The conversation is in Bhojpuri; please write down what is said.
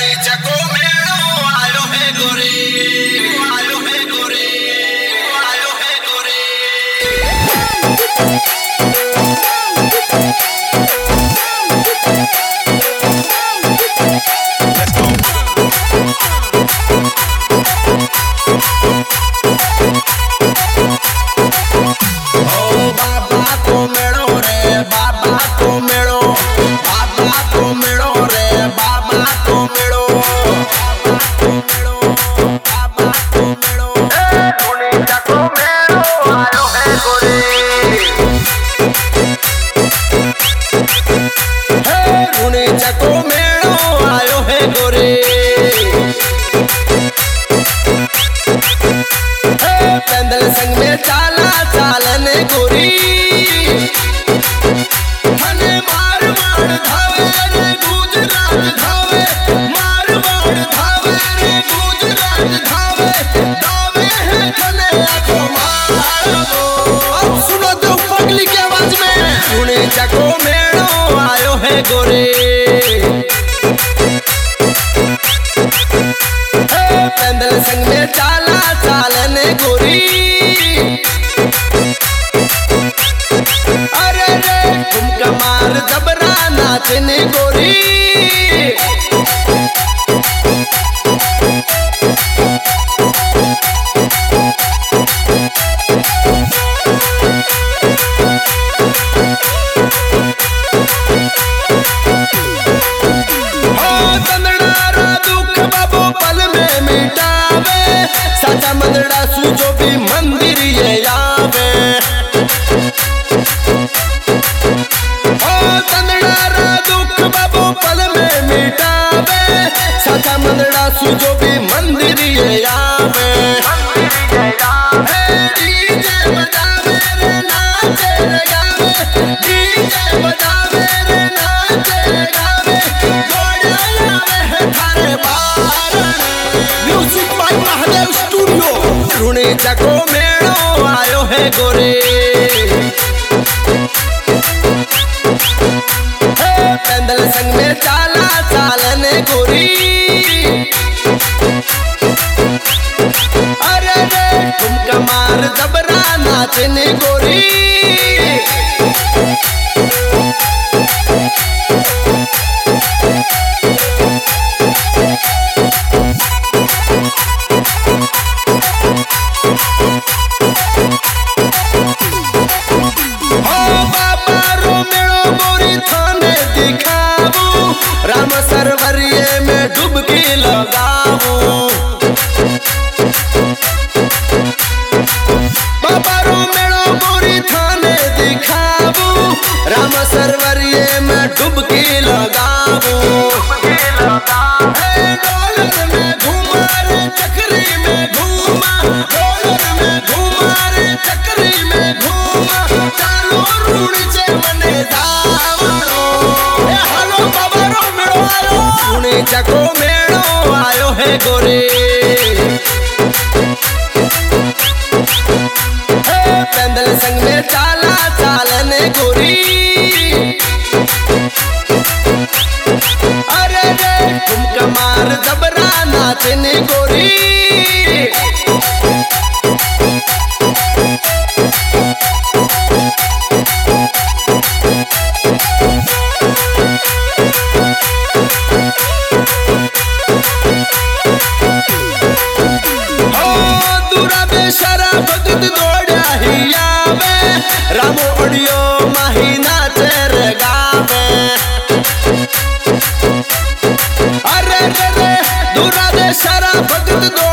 संग में चाला चालन गोरी हने मारवाड़ धावे रे गुजरात धावे मारवाड़ धावे रे गुजरात धावे दावे है कने आखो मारो। अब सुनो तो पगली की आवाज में सुने चको मेड़ो आयो है गोरे पेंदल संग में चाला चालन गोरी अरे रे ठुमका मार जबरा नाचने गोरी साचा मंदड़ा सूजो भी मंदिर ये आवे ओ तंदड़ा रा दुख बाबू पल में मिटावे साचा मंदड़ा सूजो भी मंदिर ये आवे डीजे बजावे रे नाचे रे गावे डीजे बजावे रे नाचे रे गावे घोड़ा आवे है थारे बार म्यूजिक बाय महादेव रुणी चको मेड़ो आयो है गोरे पेंदल संग में चाला चालन गोरी अरे रे ठुमका मार जबरा नाचने गोरी राम सरवरिये में डुबकी लगाऊं बाबा रो मेड़ो गोरी थाने दिखाऊं राम सरवरिये में डुबकी लगाऊं डॉलर में घूमा रे चक्री में घूमा डॉलर में घूमा रे चक्री में घूमा चालो रूढ़ से मने धावणो हेलो बाबा रो सुने चको मेड़ो आयो है गोरे पेंदल संग में चाला चालन गोरी अरे रे ठुमका मार जबरा नाचने गोरी रामो ओडियो महीना चेर गावे अरे रे दूरा दे सारा भगत दो